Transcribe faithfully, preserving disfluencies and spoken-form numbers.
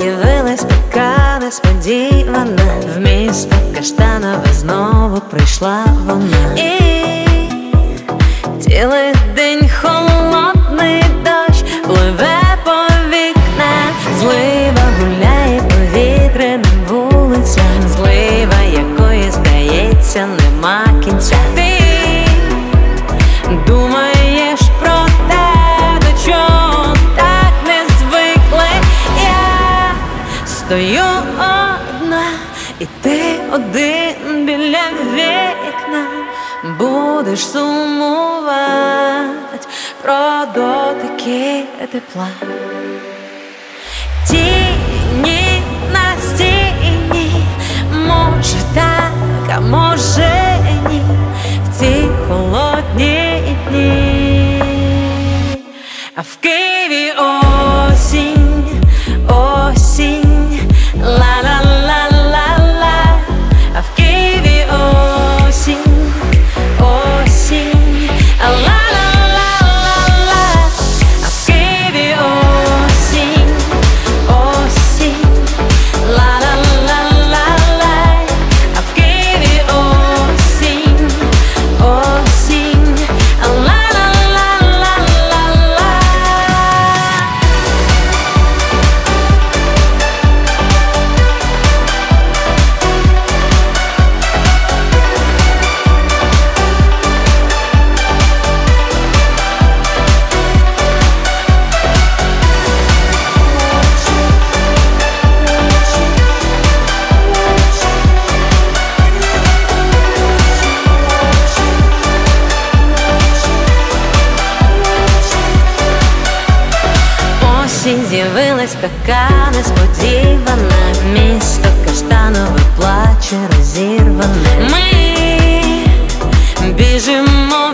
з'явилась така несподівана. В місто Каштанове знову прийшла вона. І цілий день холодний дощ пливе по вікнах. Злива гуляє повітряним вулицям. Злива, якої, здається, нема кінця. Ти думаєш про те, до чого так не звикли. Я стою одна, і ти один біля вікна. Будеш сумувати про дотики тепла. Тіні на стіні, може так, а може ні, в ці холодні дні. А в Києві осінь, осінь, ла-ла-ла-ла-ла. А в Києві осінь, осінь, ла-ла-ла-ла-ла. А в Києві осінь, осінь, ла-ла-ла-ла-ла. А в Києві осінь, осінь, ла-ла-ла-ла-ла. Осінь з'явилась така несподівана. Місто Каштанове плаче розірване. Ми біжимо